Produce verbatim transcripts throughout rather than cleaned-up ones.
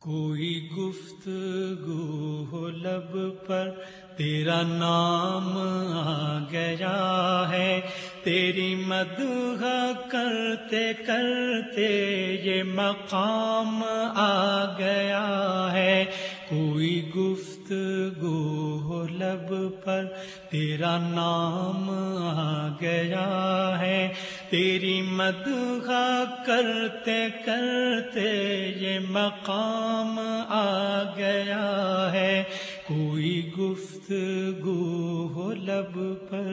کوئی گفتگو ہو لب پر تیرا نام آ گیا ہے، تیری مدح کرتے کرتے یہ مقام آ گیا ہے۔ کوئی گفتگو ہو لب پر تیرا نام آ گیا ہے، تیری مدح کرتے کرتے یہ مقام آ گیا ہے۔ کوئی گفتگو ہو لب پر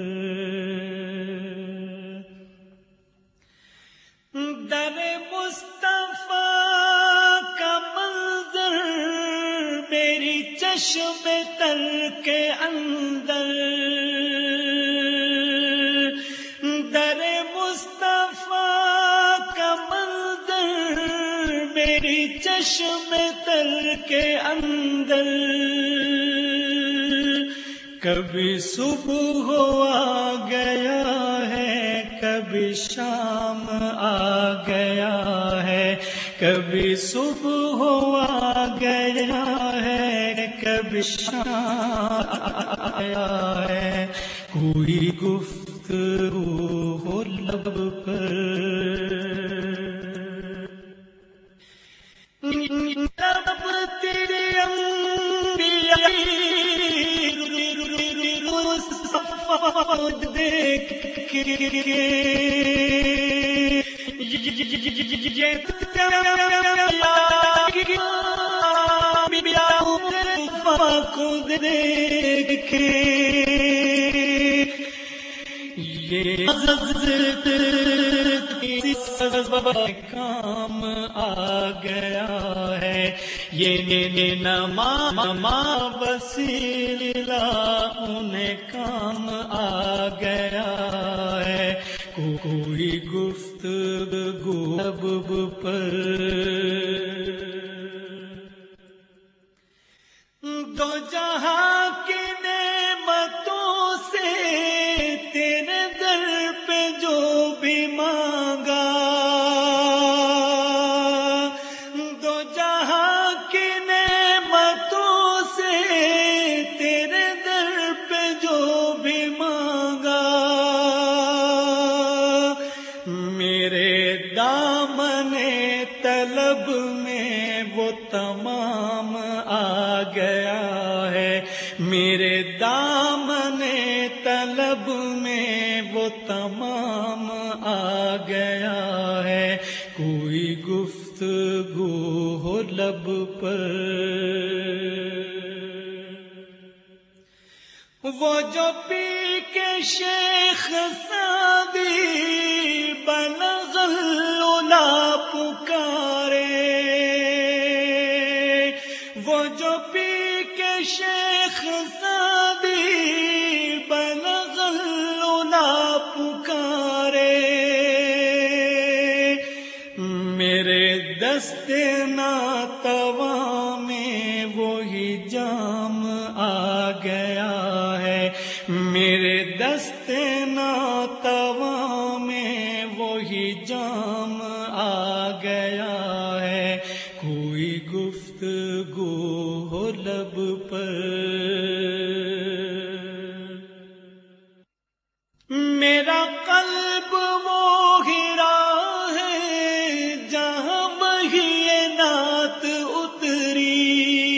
در مصطفیٰ کا منظر میری چشم تر کے اندر، در مصطفیٰ کا منظر میری چشم تر کے اندر، کبھی صبح آ گیا ہے کبھی شام آ گیا ہے، کبھی صبح آ گیا ہے کبھی شام آیا ہے۔ کوئی گفتگو ہو لب پر، لب تیرے انبیاء دیکھ کے کو دیکھ کے یہ کام آ گیا ہے، یہ نما وسیلہ انہیں کام آ گیا ہے۔ کوئی گفتگو لب پر، دو جہاں کی نعمتوں سے تیرے در پہ جو بھی مانگا، دو جہاں کی نعمتوں سے تیرے در پہ جو بھی مانگا، میرے دامن طلب میں وہ تمام آ گیا ہے، میرے دامن طلب میں وہ تمام آ گیا ہے۔ کوئی گفتگو ہو لب پر، وہ جو پی کے شیخ سعدی بلغ العلا پکارے، وہ جو پی کے شیخ سعدی بلغ العلا پکارے، میرے دست ناتواں میں وہی جام آ گیا ہے، میرے دست ناتواں میں وہی جام آ گیا ہے۔ کوئی گفتگو ہو لب پر، میرا قلب وہ ہیرا ہے جہاں وہی نعت اتری،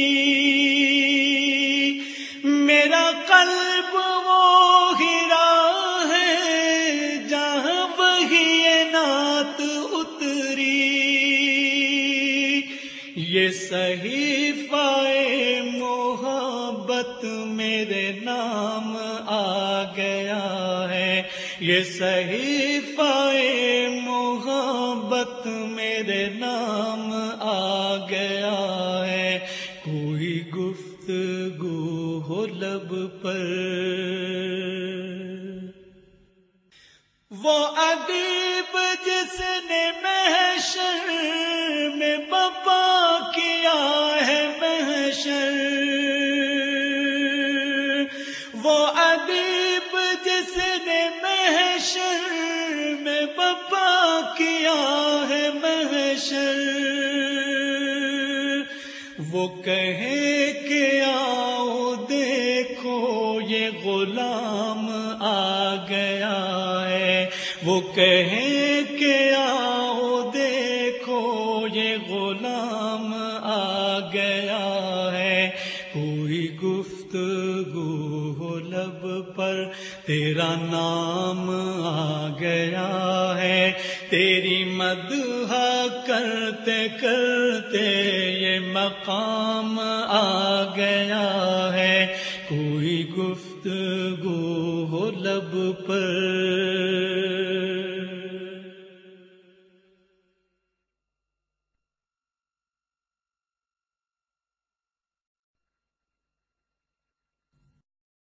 میرا قلب وہ ہیرا ہے جہاں وہی نعت اتری، یہ صحیفہ محبت میرے نام آ گیا ہے، یہ صحیفہ محبت میرے نام آ گیا ہے۔ کوئی گفتگو ہو لب پر، وہ ادیب جس نے محشر میں بپا کیا ہے محشر، وہ ادیب جس نے محشر میں بپا کیا ہے محشر، وہ کہے کہ آؤ دیکھو یہ غلام آ گیا ہے، وہ کہے کہ آؤ دیکھو یہ غلام آ گیا ہے، کوئی گفتگو ہو لب پر تیرا نام آ گیا ہے، تیری مدح کرتے کرتے یہ مقام آ گیا ہے، کوئی گفتگو ہو لب پر